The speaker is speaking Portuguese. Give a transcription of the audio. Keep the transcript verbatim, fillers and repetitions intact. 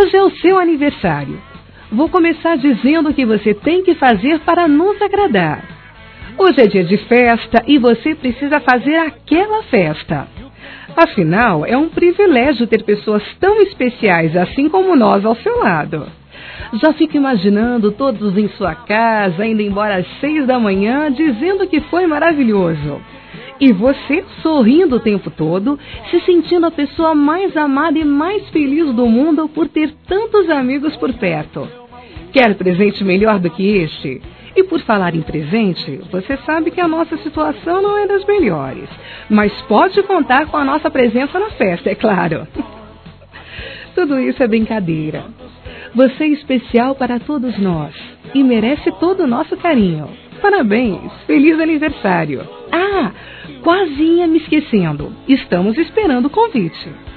Hoje é o seu aniversário. Vou começar dizendo o que você tem que fazer para nos agradar. Hoje é dia de festa e você precisa fazer aquela festa. Afinal, é um privilégio ter pessoas tão especiais assim como nós ao seu lado. Já fico imaginando todos em sua casa, indo embora às seis da manhã, dizendo que foi maravilhoso. E você sorrindo o tempo todo, se sentindo a pessoa mais amada e mais feliz do mundo por ter tantos amigos por perto. Quer presente melhor do que este? E por falar em presente, você sabe que a nossa situação não é das melhores, mas pode contar com a nossa presença na festa, é claro. Tudo isso é brincadeira. Você é especial para todos nós e merece todo o nosso carinho. Parabéns, feliz aniversário. Ah, quase ia me esquecendo. Estamos esperando o convite.